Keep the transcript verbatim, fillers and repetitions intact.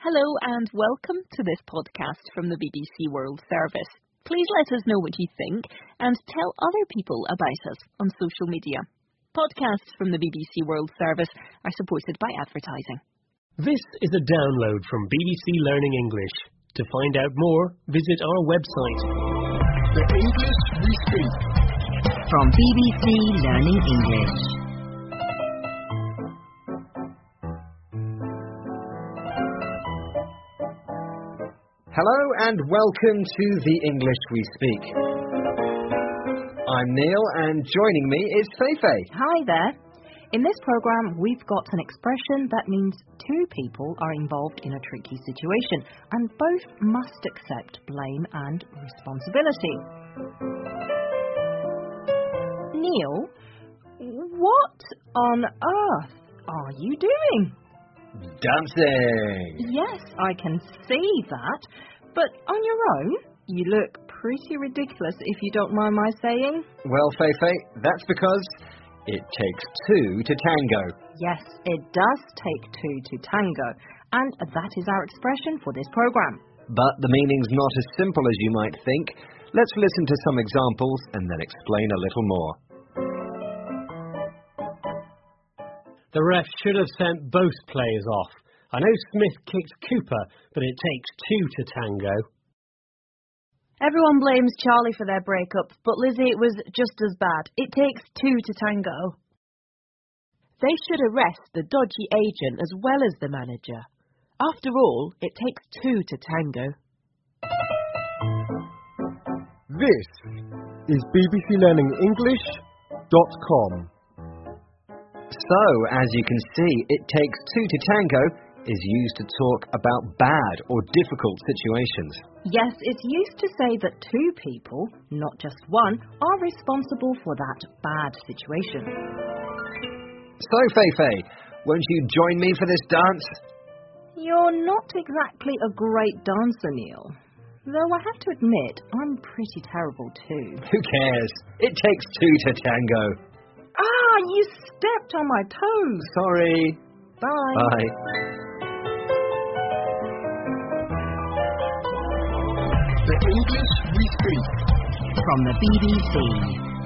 Hello and welcome to this podcast from the B B C World Service. Please let us know what you think and tell other people about us on social media. Podcasts from the B B C World Service are supported by advertising. This is a download from B B C Learning English. To find out more, visit our website. The English we speak. From B B C Learning English. Hello and welcome to The English We Speak. I'm Neil and joining me is Feifei. Hi there. In this programme, we've got an expression that means two people are involved in a tricky situation and both must accept blame and responsibility. Neil, what on earth are you doing? Dancing! Yes, I can see that, but on your own, you look pretty ridiculous if you don't mind my saying. Well, Feifei, that's because it takes two to tango. Yes, it does take two to tango, and that is our expression for this programme. But the meaning's not as simple as you might think. Let's listen to some examples and then explain a little more. The ref should have sent both players off. I know Smith kicked Cooper, but it takes two to tango. Everyone blames Charlie for their breakup, but Lizzie was just as bad. It takes two to tango. They should arrest the dodgy agent as well as the manager. After all, it takes two to tango. This is B B C Learning English dot com. So, as you can see, it takes two to tango is used to talk about bad or difficult situations. Yes, it's used to say that two people, not just one, are responsible for that bad situation. So, Feifei, won't you join me for this dance? You're not exactly a great dancer, Neil. Though I have to admit, I'm pretty terrible too. Who cares? It takes two to tango. Ah, you stepped on my toes. Sorry. Bye. Bye. The English we speak. From the B B C.